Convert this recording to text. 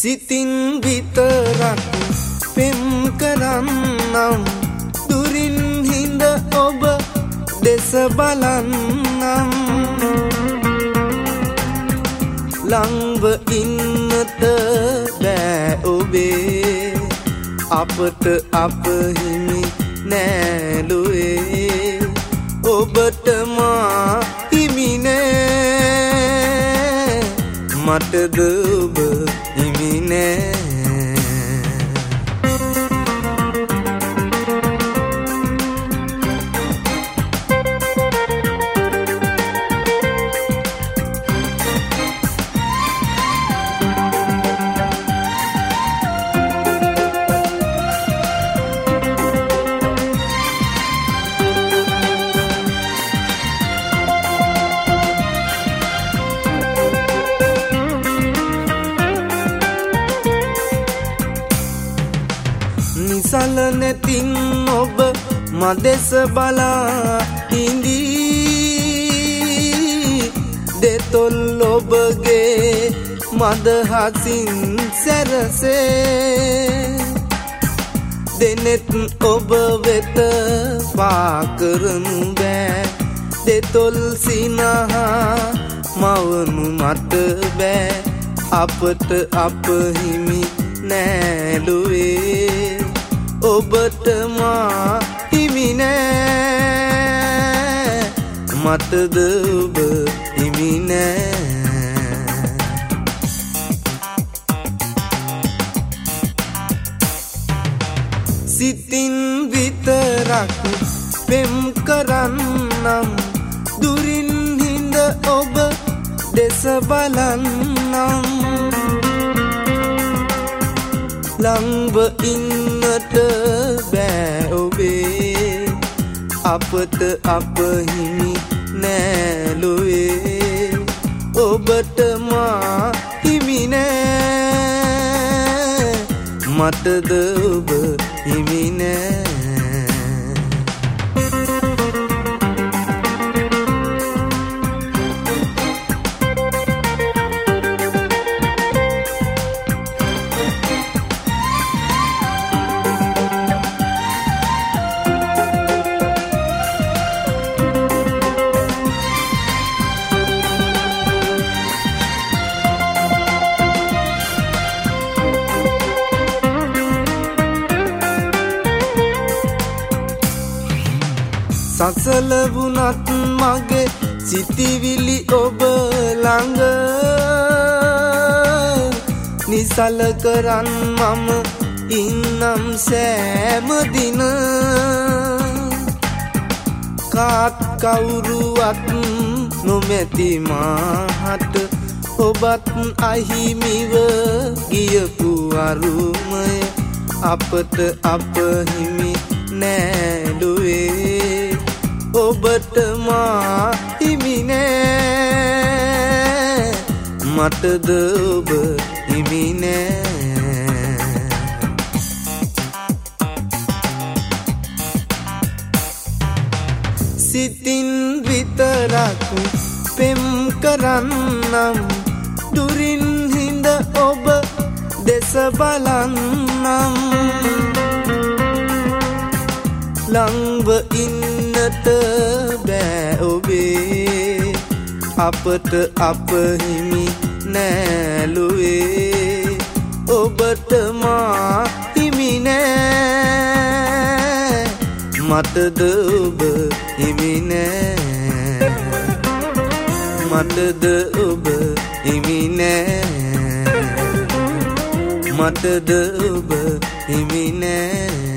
සිතින් විතරක් පෙම් කරන්නම් දුරින් හිඳ ඔබ දෙස බලන්නම් ළඟව ඉන්නට බෑ ඔබේ අපට අප හිමි නෑලුවේ ඔබට මා හිමි නෑ මටද ඔබ හිමි නෑ නිසල නැතින් ඔබ මදෙස බලා ඉඳී දෙතොල් ඔබගේ මදහසින් සැරසේ දෙනෙත් ඔබ වෙත පාකරනු බෑ දෙතොල් සිනහා මවනු මට බෑ අපට අප හිමි නෑලුවේ ඔබට මා හිමි නෑ මටද ඔබ හිමි නෑ සිතින් විතරක් පෙම් කරන්නම් දුරින් හිඳ ඔබ දෙස බලන්නම් ළඟව ඉන්නට බෑ ඔබේ අපට අප හිමි නෑලුවේ ඔබට මා හිමි නෑ මටද ඔබ හිමි නෑ සසල වුණත් මගේ සිතිවිලි ඔබ ළඟ නිසල කරන් මම ඉන්නම් සෑම දින කාත් කවුරුවත් නොමැති මාහට ඔබත් අහිමිව ගියපු අරුමය අපට අප හිමි නෑලුවේ ඔබට මා හිමි නෑ මටද ඔබ හිමි නෑ සිතින් විතරක් පෙම් කරන්නම් දුරින් හිඳ ඔබ දෙස බලන්නම් ළඟව ඉන්නට බෑ ඔබේ අපට අප හිමි නෑලුවේ ඔබට මා හිමි නෑ මටද ඔබ හිමි නෑ මටද ඔබ හිමි නෑ මටද ඔබ හිමි නෑ